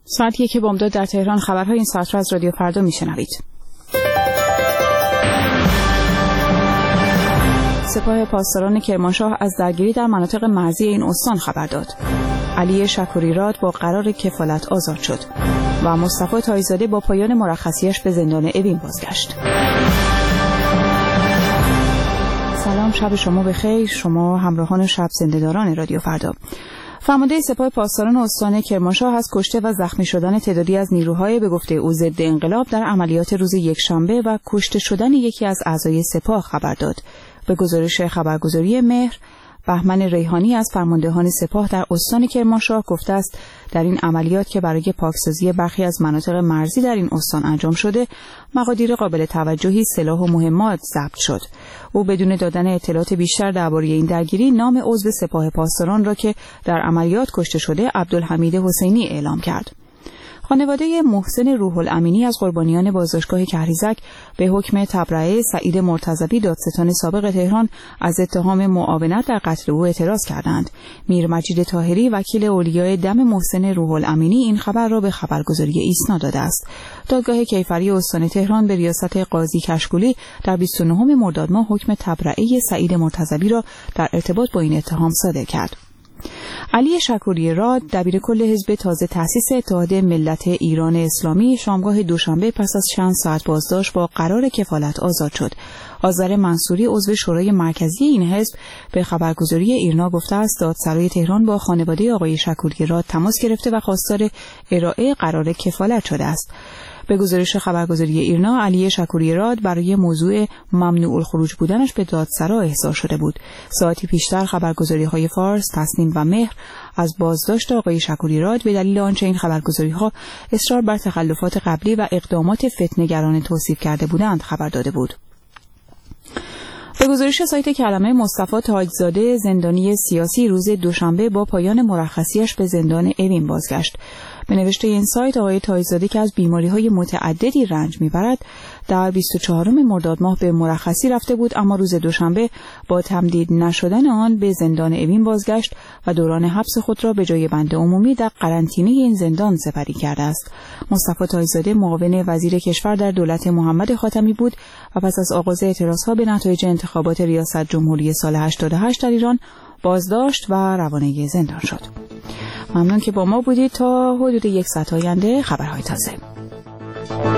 ساعت 1 بامداد در تهران. خبرهای این ساعت را از رادیو فردا میشنوید. سپاه پاسداران کرمانشاه از درگیری در مناطق مرزی این استان خبر داد. علی شکوری‌راد با قرار کفالت آزاد شد و مصطفی تایزاده با پایان مرخصیش به زندان اوین بازگشت. سلام، شب شما بخیر. شما همراهان شب زنده‌داران رادیو فردا. فرمانده سپاه پاسداران استان کرمانشاه از کشته و زخمی شدن تعدادی از نیروهای به گفته او ضد انقلاب در عملیات روز یکشنبه و کشته شدن یکی از اعضای سپاه خبر داد. به گزارش خبرگزاری مهر، بهمن ریحانی از فرماندهان سپاه در استان کرمانشاه گفته است در این عملیات که برای پاکسازی برخی از مناطق مرزی در این استان انجام شده، مقادیر قابل توجهی سلاح و مهمات ضبط شد. او بدون دادن اطلاعات بیشتر درباره این درگیری نام عضو سپاه پاسداران را که در عملیات کشته شده عبدالحمید حسینی اعلام کرد. خانواده محسن روح الامینی از قربانیان بازداشتگاه کهریزک به حکم تبرئه سعید مرتضوی دادستان سابق تهران از اتهام معاونت در قتل او اعتراض کردند. میر مجید طاهری وکیل اولیای دم محسن روح الامینی این خبر را به خبرگزاری ایسنا داده است. دادگاه کیفری استان تهران به ریاست قاضی کشکولی در 29 مرداد ماه حکم تبرئه سعید مرتضوی را در ارتباط با این اتهام صادر کرد. علی شکوری‌راد دبیرکل حزب تازه تأسیس اتحاد ملت ایران اسلامی شامگاه دوشنبه پس از چند ساعت بازداشت با قرار کفالت آزاد شد. آذر منصوری عضو شورای مرکزی این حزب به خبرگزاری ایرنا گفته است دادسرای تهران با خانواده آقای شکوری‌راد تماس گرفته و خواستار ارائه قرار کفالت شده است. به گزارش خبرگزاری ایرنا، علی شکوری‌راد برای موضوع ممنوع الخروج بودنش به دادسرا احضار شده بود. ساعتی پیشتر خبرگزاری‌های فارس، تسنیم و مهر از بازداشت آقای شکوری‌راد به دلیل آنچه این خبرگزاری‌ها اصرار بر تخلفات قبلی و اقدامات فتنه‌گرانه توصیف کرده بودند خبر داده بود. به گزارش سایت کلمه، مصطفی تاجزاده زندانی سیاسی روز دوشنبه با پایان مرخصیش به زندان اوین بازگشت. به نوشته این سایت، آقای تاجزاده که از بیماری‌های متعددی رنج می‌برد در 24 مرداد ماه به مرخصی رفته بود، اما روز دوشنبه با تمدید نشدن آن به زندان اوین بازگشت و دوران حبس خود را به جای بند عمومی در قرنطینه این زندان سپری کرده است. مصطفی تاجزاده معاون وزیر کشور در دولت محمد خاتمی بود و پس از آغاز اعتراضها به نتایج انتخابات ریاست جمهوری سال 88 در ایران بازداشت و روانه زندان شد. ممنون که با ما بودید. تا حدود 1 ساعت آینده خبرهای تازه.